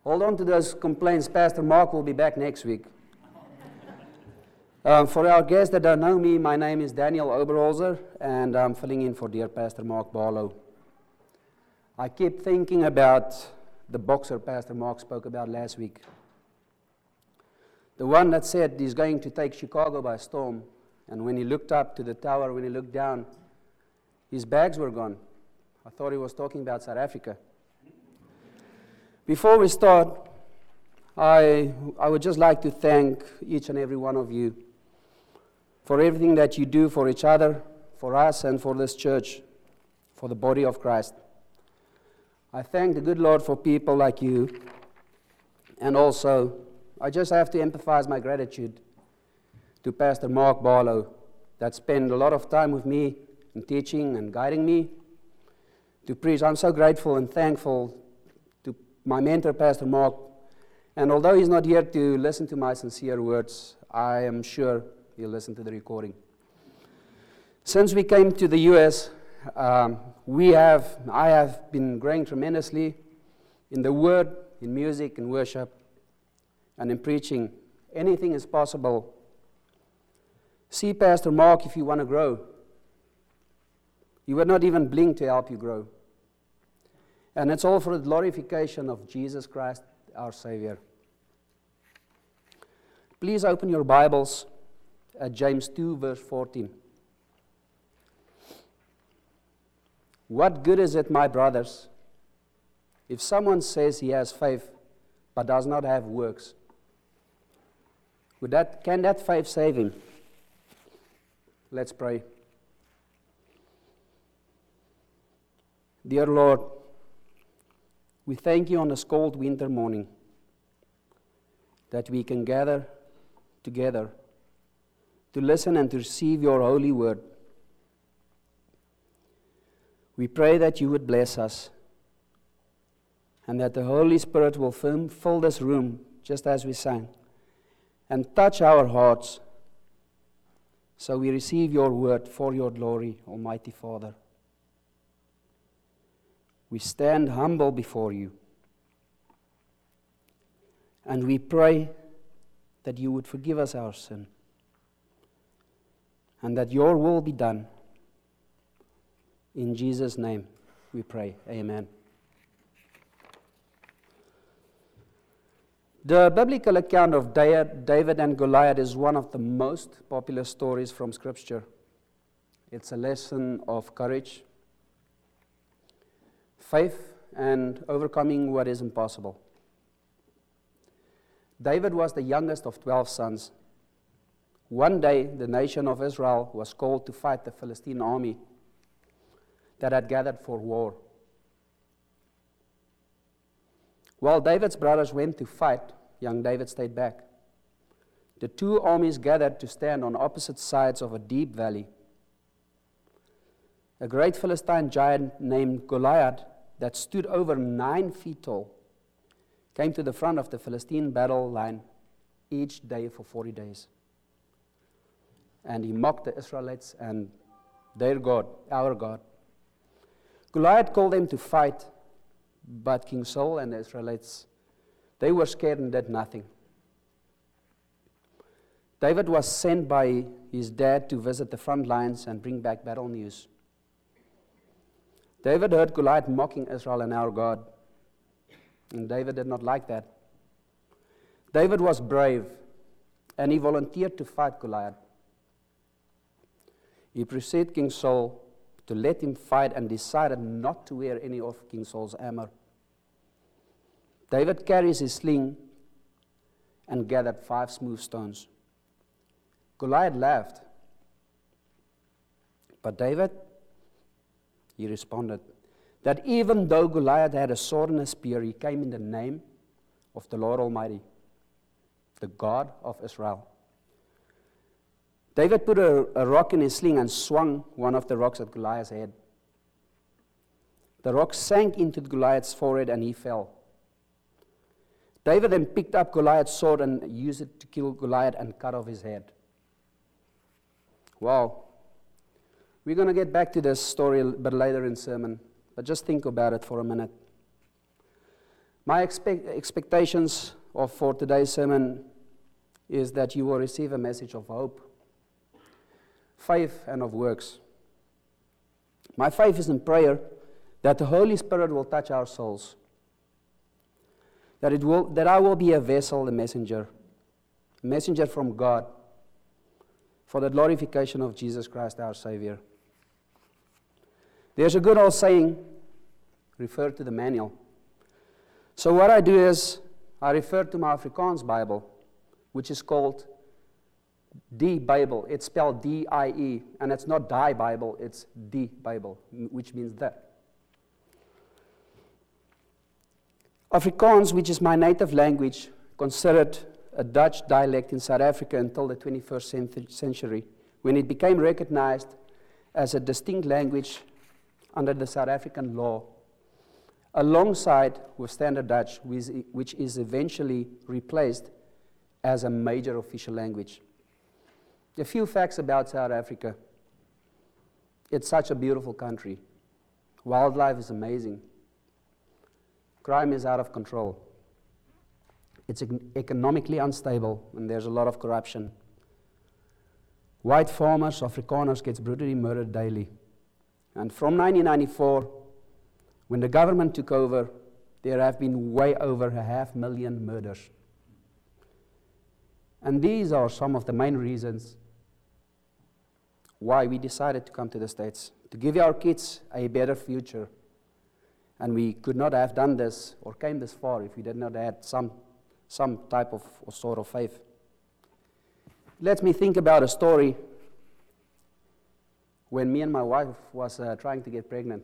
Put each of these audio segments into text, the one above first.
Hold on to those complaints. Pastor Mark will be back next week. For our guests that don't know me, my name is Daniel Oberholzer, and I'm filling in for dear Pastor Mark Barlow. I keep thinking about the boxer Pastor Mark spoke about last week. The one that said he's going to take Chicago by storm, and when he looked up to the tower, when he looked down, his bags were gone. I thought he was talking about South Africa. Before we start, I would just like to thank each and every one of you for everything that you do for each other, for us, and for this church, for the body of Christ. I thank the good Lord for people like you, and also I just have to emphasize my gratitude to Pastor Mark Barlow that spent a lot of time with me in teaching and guiding me to preach. I'm so grateful and thankful to my mentor, Pastor Mark. And although he's not here to listen to my sincere words, I am sure he'll listen to the recording. Since we came to the U.S., I have been growing tremendously in the Word, in music, in worship, and in preaching. Anything is possible. See Pastor Mark if you want to grow. He would not even blink to help you grow. And it's all for the glorification of Jesus Christ, our Savior. Please open your Bibles at James 2, verse 14. What good is it, my brothers, if someone says he has faith but does not have works? Can that faith save him? Let's pray. Dear Lord, we thank you on this cold winter morning that we can gather together to listen and to receive your holy word. We pray that you would bless us and that the Holy Spirit will fill this room just as we sang and touch our hearts so we receive your word for your glory, Almighty Father. We stand humble before you and we pray that you would forgive us our sin and that your will be done. In Jesus' name we pray. Amen. The biblical account of David and Goliath is one of the most popular stories from Scripture. It's a lesson of courage, faith, and overcoming what is impossible. David was the youngest of 12 sons. One day, the nation of Israel was called to fight the Philistine army that had gathered for war. While David's brothers went to fight, young David stayed back. The two armies gathered to stand on opposite sides of a deep valley. A great Philistine giant named Goliath that stood over 9 feet tall came to the front of the Philistine battle line each day for 40 days. And he mocked the Israelites and their God, our God. Goliath called them to fight, but King Saul and the Israelites, they were scared and did nothing. David was sent by his dad to visit the front lines and bring back battle news. David heard Goliath mocking Israel and our God, and David did not like that. David was brave, and he volunteered to fight Goliath. He pursued King Saul to let him fight and decided not to wear any of King Saul's armor. David carries his sling and gathered 5 smooth stones. Goliath laughed. But David, he responded that even though Goliath had a sword and a spear, he came in the name of the Lord Almighty, the God of Israel. David put a rock in his sling and swung one of the rocks at Goliath's head. The rock sank into Goliath's forehead and he fell. David then picked up Goliath's sword and used it to kill Goliath and cut off his head. Wow. We're going to get back to this story a bit later in sermon, but just think about it for a minute. My expectations for today's sermon is that you will receive a message of hope, faith, and of works. My faith is in prayer that the Holy Spirit will touch our souls, that I will be a vessel, a messenger from God for the glorification of Jesus Christ, our Savior. There's a good old saying, refer to the manual. So what I do is, I refer to my Afrikaans Bible, which is called Die Bible. It's spelled D-I-E, and it's not Die Bible, it's Die Bible, which means that. Afrikaans, which is my native language, considered a Dutch dialect in South Africa until the 21st century, when it became recognized as a distinct language under the South African law, alongside with Standard Dutch, which is eventually replaced as a major official language. A few facts about South Africa. It's such a beautiful country. Wildlife is amazing. Crime is out of control. It's economically unstable, and there's a lot of corruption. White farmers, Afrikaners, gets brutally murdered daily. And from 1994, when the government took over, there have been way over 500,000 murders. And these are some of the main reasons why we decided to come to the States, to give our kids a better future. And we could not have done this or came this far if we did not have some type of or sort of faith. Let me think about a story when me and my wife was trying to get pregnant.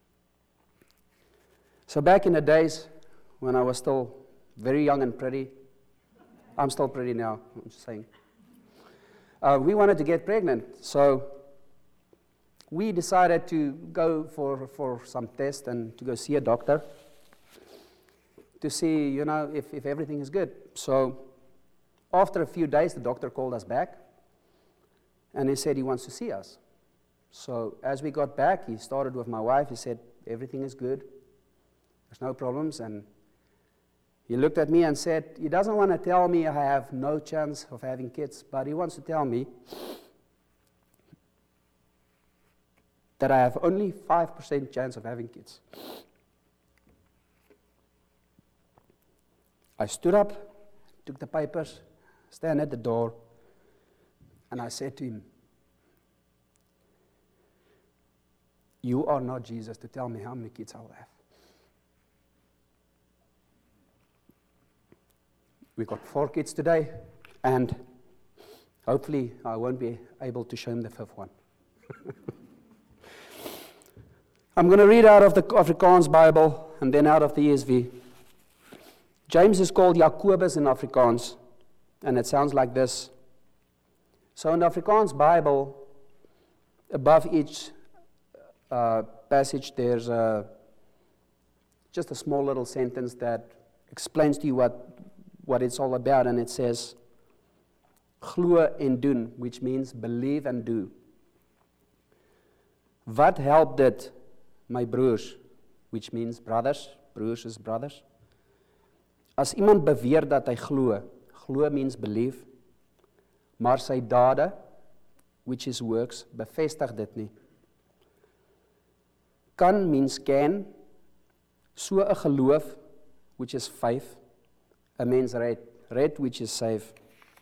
So back in the days when I was still very young and pretty, I'm still pretty now, I'm just saying. We wanted to get pregnant, so we decided to go for some tests and to go see a doctor to see, if everything is good. So after a few days, the doctor called us back, and he said he wants to see us. So as we got back, he started with my wife. He said, everything is good. There's no problems. And he looked at me and said, he doesn't want to tell me I have no chance of having kids, but he wants to tell me that I have only 5% chance of having kids. I stood up, took the papers, stand at the door, and I said to him, you are not Jesus to tell me how many kids I will have. We got 4 kids today, and hopefully I won't be able to show him the 5th one. I'm going to read out of the Afrikaans Bible and then out of the ESV. James is called Jacobus in Afrikaans, and it sounds like this. So in the Afrikaans Bible, above each passage, there's just a small little sentence that explains to you what it's all about, and it says, glo en doen, which means believe and do. Wat help dit, my broers, which means brothers, broers is brothers. As iemand beweer dat hy glo, glo means believe, maar sy dade, which is works, bevestig dit nie. Kan means can, so 'n geloof, which is faith, a mens red, which is save.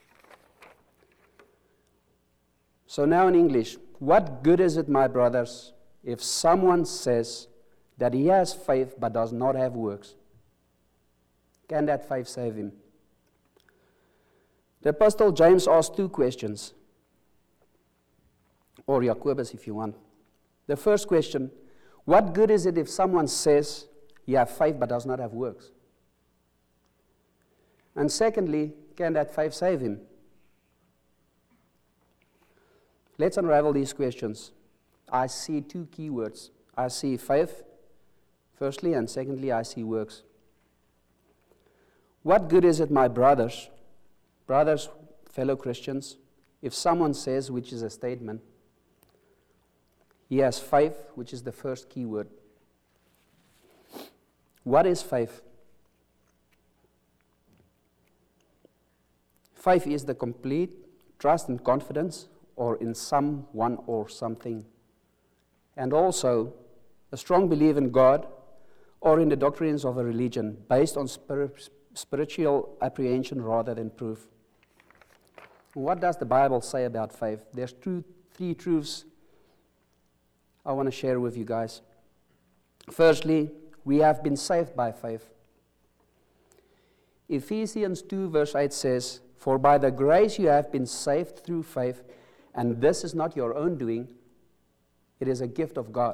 So now in English, what good is it, my brothers, if someone says that he has faith but does not have works? Can that faith save him? The Apostle James asked 2 questions, or Jacobus if you want. The first question, what good is it if someone says he has faith but does not have works? And secondly, can that faith save him? Let's unravel these questions. I see 2 key words. I see faith, firstly, and secondly, I see works. What good is it, my brothers, fellow Christians, if someone says, which is a statement, he has faith, which is the first key word. What is faith? Faith is the complete trust and confidence or in someone or something. And also a strong belief in God or in the doctrines of a religion based on spiritual apprehension rather than proof. What does the Bible say about faith? There's three truths I want to share with you guys. Firstly, we have been saved by faith. Ephesians 2 verse 8 says, "For by the grace you have been saved through faith, and this is not your own doing, it is a gift of God."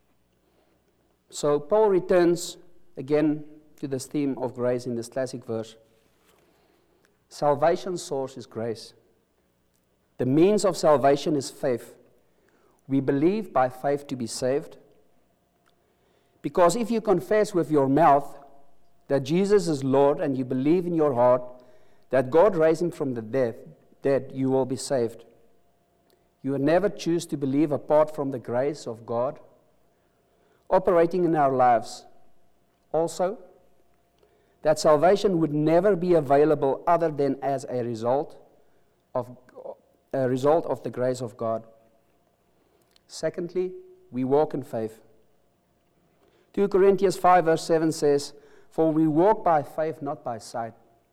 So Paul returns again to this theme of grace in this classic verse. Salvation's source is grace. The means of salvation is faith. We believe by faith to be saved. Because if you confess with your mouth that Jesus is Lord and you believe in your heart that God raised him from the dead, you will be saved. You will never choose to believe apart from the grace of God operating in our lives. Also, that salvation would never be available other than as a result of the grace of God. Secondly, we walk in faith. 2 Corinthians 5 verse 7 says, "For we walk by faith, not by sight."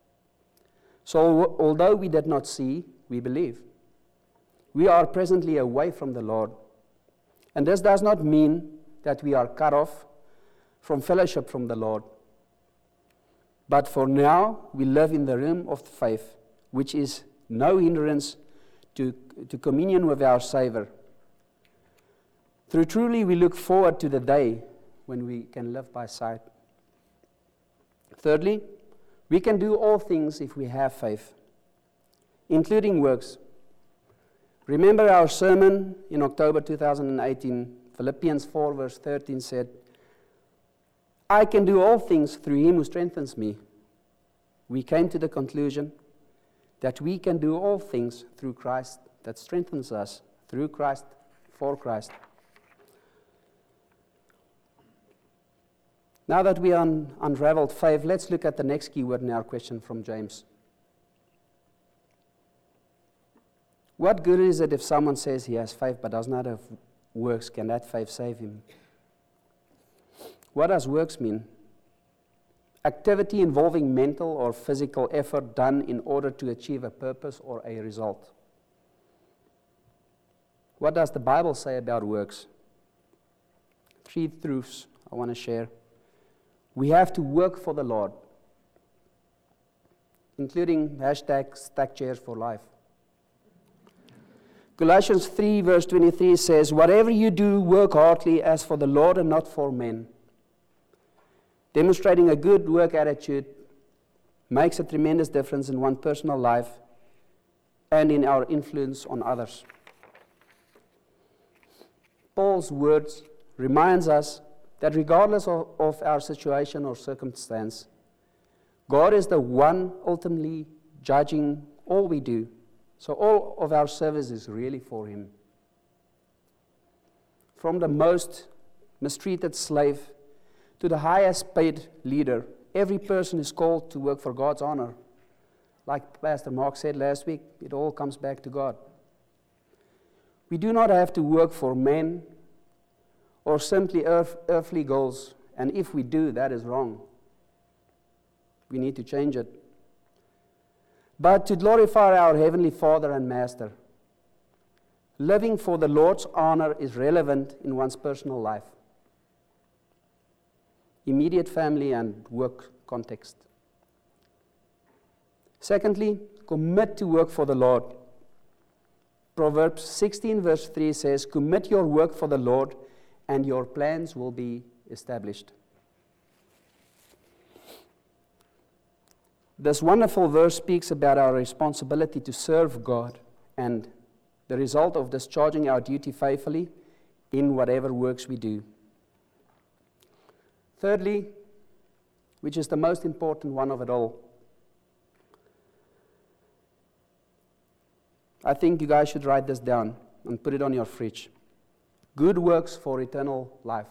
So although we did not see, we believe. We are presently away from the Lord. And this does not mean that we are cut off from fellowship from the Lord. But for now, we live in the realm of faith, which is no hindrance to communion with our Savior. Through truly, we look forward to the day when we can live by sight. Thirdly, we can do all things if we have faith, including works. Remember our sermon in October 2018, Philippians 4 verse 13 said, "I can do all things through him who strengthens me." We came to the conclusion that we can do all things through Christ that strengthens us, through Christ, for Christ. Now that we unraveled faith, let's look at the next keyword in our question from James. What good is it if someone says he has faith but does not have works? Can that faith save him? What does works mean? Activity involving mental or physical effort done in order to achieve a purpose or a result. What does the Bible say about works? 3 truths I want to share. We have to work for the Lord, including #StackChairsForLife. Colossians 3 verse 23 says, "Whatever you do, work heartily as for the Lord and not for men." Demonstrating a good work attitude makes a tremendous difference in one's personal life and in our influence on others. Paul's words reminds us that regardless of our situation or circumstance, God is the one ultimately judging all we do. So all of our service is really for him. From the most mistreated slave to the highest paid leader, every person is called to work for God's honor. Like Pastor Mark said last week, it all comes back to God. We do not have to work for men or simply earthly goals, and if we do, that is wrong. We need to change it. But to glorify our Heavenly Father and Master. Living for the Lord's honor is relevant in one's personal life, immediate family and work context. Secondly, commit to work for the Lord. Proverbs 16 verse 3 says, "Commit your work for the Lord, and your plans will be established." This wonderful verse speaks about our responsibility to serve God and the result of discharging our duty faithfully in whatever works we do. Thirdly, which is the most important one of it all, I think you guys should write this down and put it on your fridge. Good works for eternal life.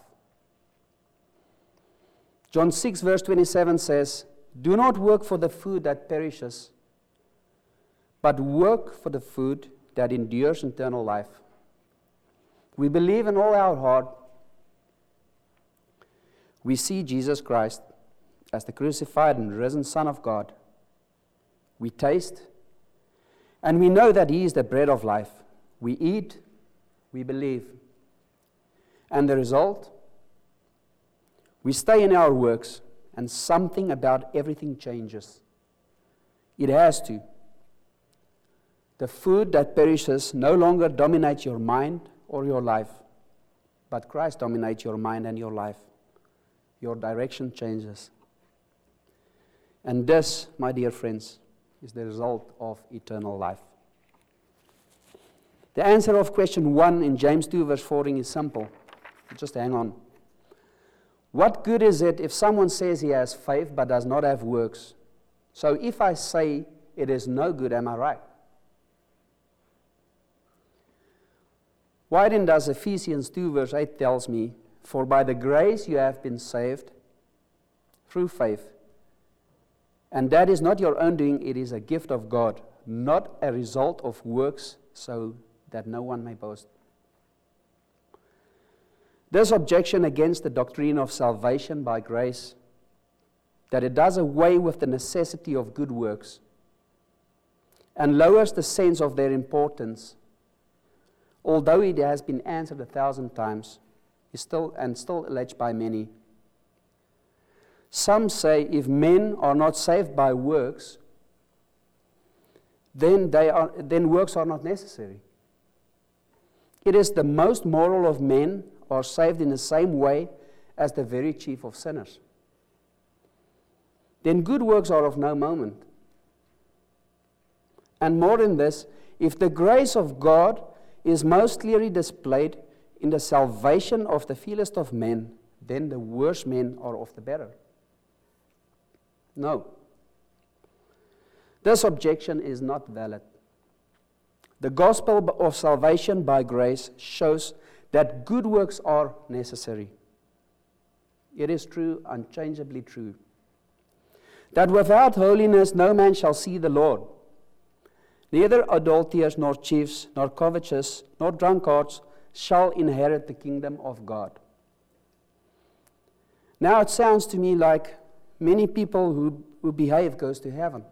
John 6 verse 27 says, "Do not work for the food that perishes, but work for the food that endures eternal life. We believe in all our heart we see Jesus Christ as the crucified and risen Son of God. We taste, and we know that He is the bread of life. We eat, we believe. And the result? We stay in our works, and something about everything changes. It has to. The food that perishes no longer dominates your mind or your life, but Christ dominates your mind and your life. Your direction changes. And this, my dear friends, is the result of eternal life. The answer of question 1 in James 2 verse 14 is simple. Just hang on. What good is it if someone says he has faith but does not have works? So if I say it is no good, am I right? Why then does Ephesians 2 verse 8 tells me, for by the grace you have been saved through faith. And that is not your own doing, it is a gift of God, not a result of works, so that no one may boast. This objection against the doctrine of salvation by grace, that it does away with the necessity of good works and lowers the sense of their importance, although it has been answered 1,000 times, is still alleged by many. Some say if men are not saved by works, then works are not necessary. It is the most moral of men are saved in the same way as the very chief of sinners. Then good works are of no moment. And more than this, if the grace of God is most clearly displayed in the salvation of the feeblest of men, then the worst men are of the better. No. This objection is not valid. The gospel of salvation by grace shows that good works are necessary. It is true, unchangeably true, that without holiness no man shall see the Lord. Neither adulterers, nor thieves, nor covetous, nor drunkards shall inherit the kingdom of God. Now it sounds to me like many people who behave goes to heaven.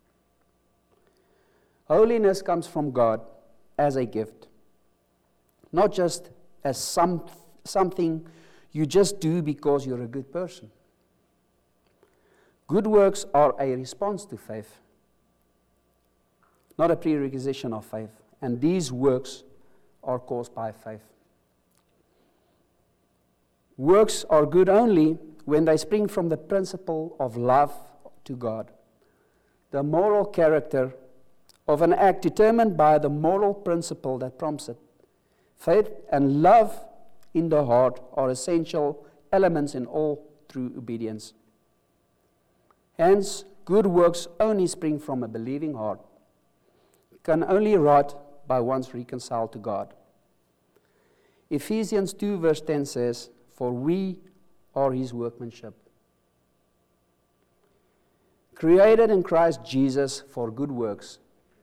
Holiness comes from God as a gift, not just as something you just do because you're a good person. Good works are a response to faith, not a prerequisite of faith. And these works are caused by faith. Works are good only when they spring from the principle of love to God, the moral character of an act determined by the moral principle that prompts it. Faith and love in the heart are essential elements in all true obedience. Hence, good works only spring from a believing heart, can only rot by once reconciled to God. Ephesians 2 verse 10 says, for we are His workmanship, created in Christ Jesus for good works,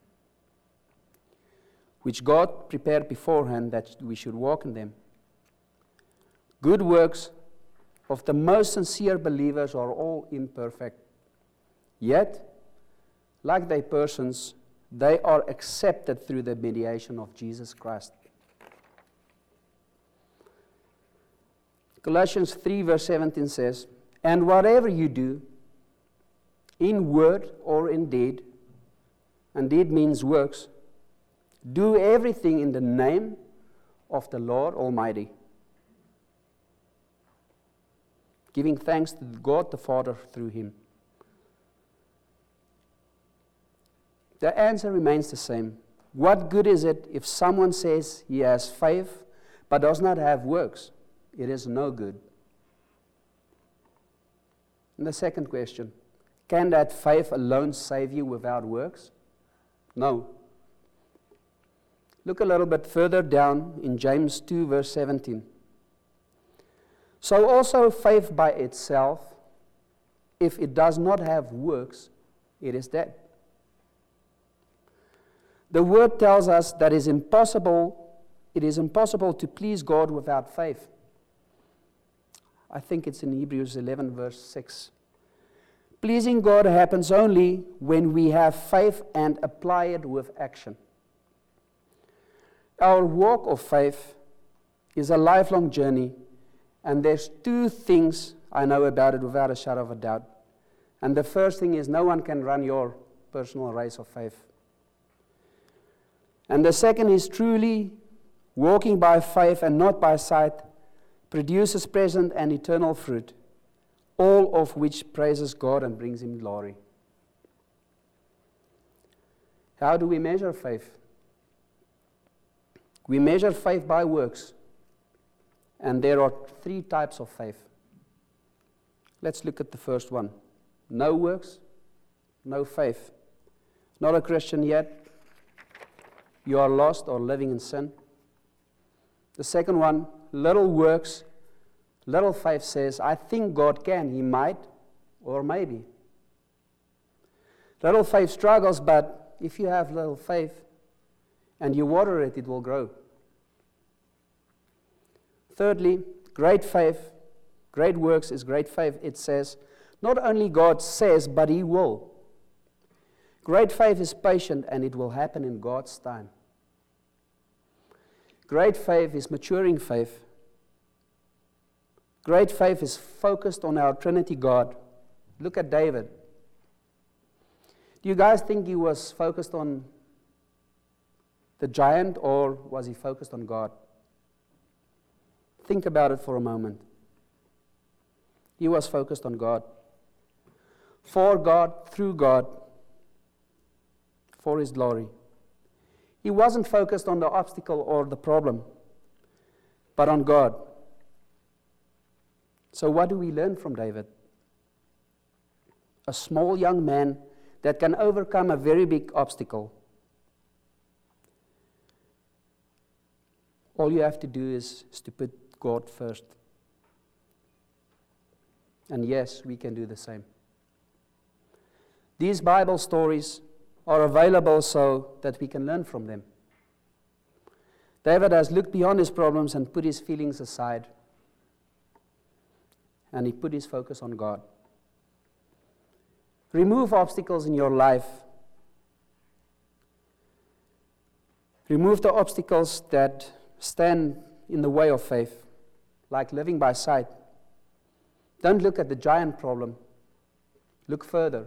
which God prepared beforehand that we should walk in them. Good works of the most sincere believers are all imperfect. Yet, like their persons, they are accepted through the mediation of Jesus Christ. Colossians 3 verse 17 says, and whatever you do, in word or in deed, and deed means works, do everything in the name of the Lord Almighty, giving thanks to God the Father through Him. The answer remains the same. What good is it if someone says he has faith but does not have works? It is no good. And the second question, can that faith alone save you without works? No. Look a little bit further down in James 2 verse 17. So also faith by itself, if it does not have works, it is dead. The Word tells us that it is impossible to please God without faith. I think it's in Hebrews 11, verse 6. Pleasing God happens only when we have faith and apply it with action. Our walk of faith is a lifelong journey, and there's two things I know about it without a shadow of a doubt. And the first thing is no one can run your personal race of faith. And the second is truly walking by faith and not by sight produces present and eternal fruit, all of which praises God and brings Him glory. How do we measure faith? We measure faith by works, and there are three types of faith. Let's look at the first one. No works, no faith. Not a Christian yet. You are lost or living in sin. The second one, little works, little faith says, I think God can, He might, or maybe. Little faith struggles, but if you have little faith and you water it, it will grow. Thirdly, great faith, great works is great faith. It says, not only God says, but He will. Great faith is patient, and it will happen in God's time. Great faith is maturing faith. Great faith is focused on our Trinity God. Look at David. Do you guys think he was focused on the giant, or was he focused on God? Think about it for a moment. He was focused on God. For God, through God, for His glory. He wasn't focused on the obstacle or the problem, but on God. So what do we learn from David? A small young man that can overcome a very big obstacle. All you have to do is to put God first. And yes, we can do the same. These Bible stories are available so that we can learn from them. David has looked beyond his problems and put his feelings aside. And he put his focus on God. Remove obstacles in your life. Remove the obstacles that stand in the way of faith, like living by sight. Don't look at the giant problem. Look further.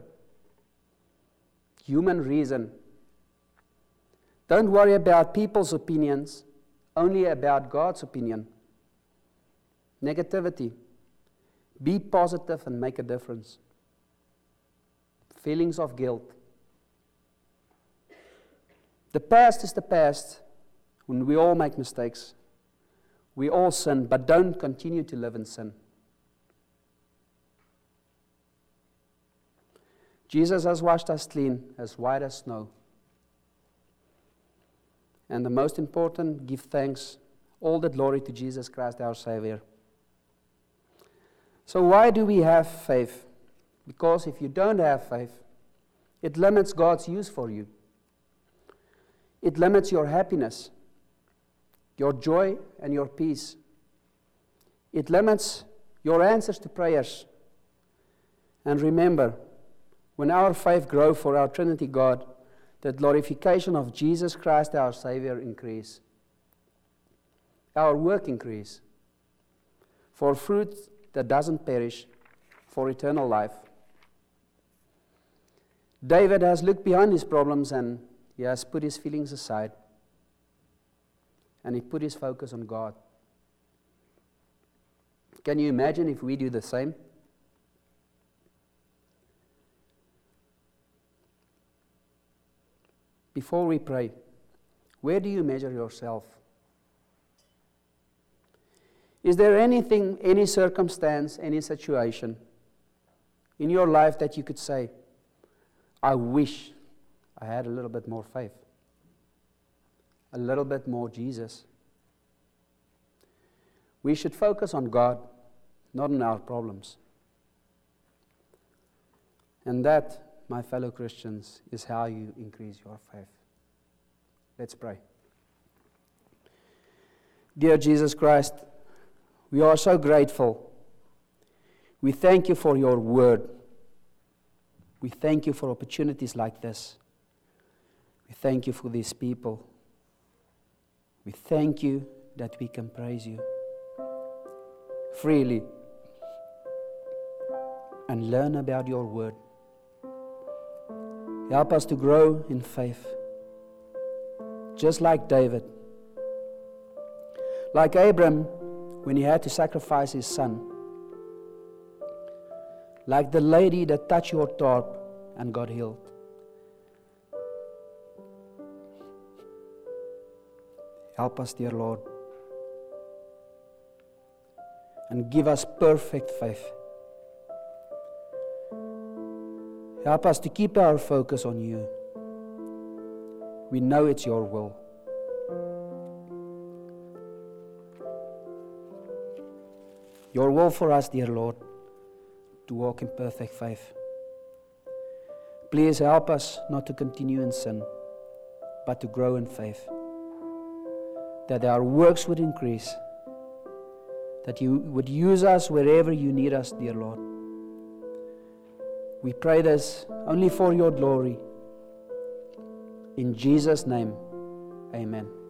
Human reason. Don't worry about people's opinions, only about God's opinion. Negativity. Be positive and make a difference. Feelings of guilt. The past is the past. When we all make mistakes, we all sin, but don't continue to live in sin. Jesus has washed us clean, as white as snow. And the most important, give thanks, all the glory to Jesus Christ, our Savior. So why do we have faith? Because if you don't have faith, it limits God's use for you. It limits your happiness, your joy, and your peace. It limits your answers to prayers. And remember, when our faith grows for our Trinity God, the glorification of Jesus Christ, our Savior, increase. Our work increase. For fruit that doesn't perish, for eternal life. David has looked beyond his problems and he has put his feelings aside. And he put his focus on God. Can you imagine if we do the same? Before we pray, where do you measure yourself? Is there anything, any circumstance, any situation in your life that you could say, I wish I had a little bit more faith, a little bit more Jesus? We should focus on God, not on our problems. And that, my fellow Christians, is how you increase your faith. Let's pray. Dear Jesus Christ, we are so grateful. We thank you for your word. We thank you for opportunities like this. We thank you for these people. We thank you that we can praise you freely and learn about your word. Help us to grow in faith, just like David. Like Abram, when he had to sacrifice his son. Like the lady that touched your tarp and got healed. Help us, dear Lord, and give us perfect faith. Help us to keep our focus on you. We know it's your will. Your will for us, dear Lord, to walk in perfect faith. Please help us not to continue in sin, but to grow in faith. That our works would increase. That you would use us wherever you need us, dear Lord. We pray this only for your glory. In Jesus' name, amen.